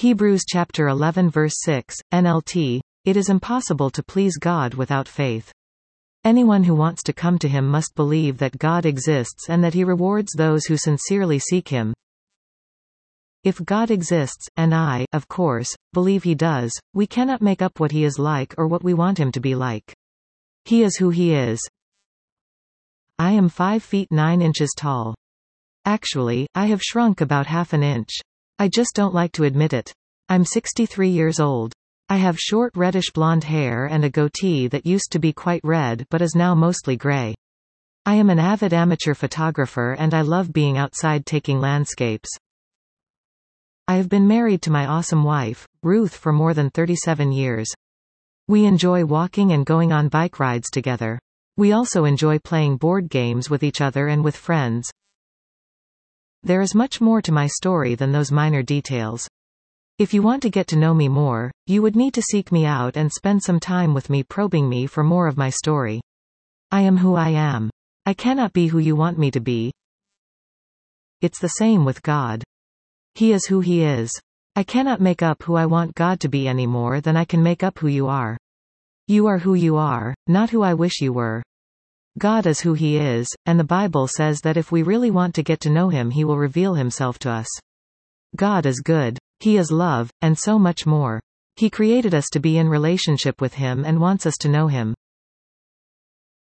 Hebrews chapter 11 verse 6, NLT, "It is impossible to please God without faith. Anyone who wants to come to him must believe that God exists and that he rewards those who sincerely seek him." If God exists, and I, of course, believe he does, we cannot make up what he is like or what we want him to be like. He is who he is. I am 5 feet 9 inches tall. Actually, I have shrunk about half an inch. I just don't like to admit it. I'm 63 years old. I have short reddish blonde hair and a goatee that used to be quite red but is now mostly gray. I am an avid amateur photographer and I love being outside taking landscapes. I have been married to my awesome wife, Ruth, for more than 37 years. We enjoy walking and going on bike rides together. We also enjoy playing board games with each other and with friends. There is much more to my story than those minor details. If you want to get to know me more, you would need to seek me out and spend some time with me probing me for more of my story. I am who I am. I cannot be who you want me to be. It's the same with God. He is who he is. I cannot make up who I want God to be any more than I can make up who you are. You are who you are, not who I wish you were. God is who he is, and the Bible says that if we really want to get to know him, he will reveal himself to us. God is good. He is love, and so much more. He created us to be in relationship with him and wants us to know him.